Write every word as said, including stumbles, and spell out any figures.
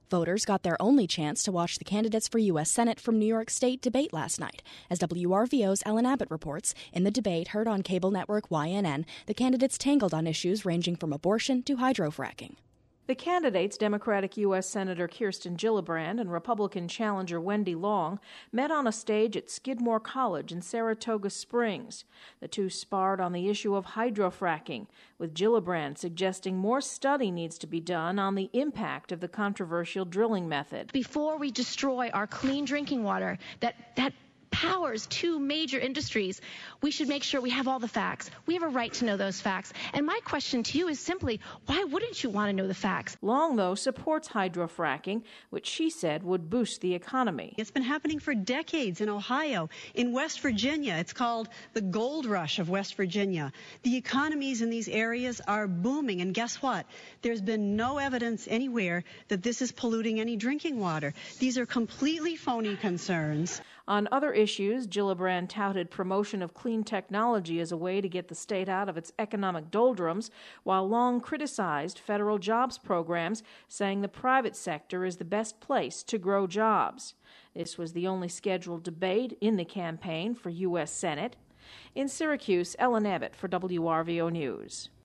Voters got their only chance to watch the candidates for U S Senate from New York State debate last night. As W R V O's Ellen Abbott reports, in the debate heard on cable network Y N N, the candidates tangled on issues ranging from abortion to hydrofracking. The candidates, Democratic U S Senator Kirsten Gillibrand and Republican challenger Wendy Long, met on a stage at Skidmore College in Saratoga Springs. The two sparred on the issue of hydrofracking, with Gillibrand suggesting more study needs to be done on the impact of the controversial drilling method. Before we destroy our clean drinking water, that that powers two major industries, we should make sure we have all the facts. We have a right to know those facts. And my question to you is simply, why wouldn't you want to know the facts? Long, though, supports hydrofracking, which she said would boost the economy. It's been happening for decades in Ohio. In West Virginia, it's called the gold rush of West Virginia. The economies in these areas are booming. And guess what? There's been no evidence anywhere that this is polluting any drinking water. These are completely phony concerns. On other issues, Gillibrand touted promotion of clean technology as a way to get the state out of its economic doldrums, while Long criticized federal jobs programs, saying the private sector is the best place to grow jobs. This was the only scheduled debate in the campaign for U S Senate. In Syracuse, Ellen Abbott for W R V O News.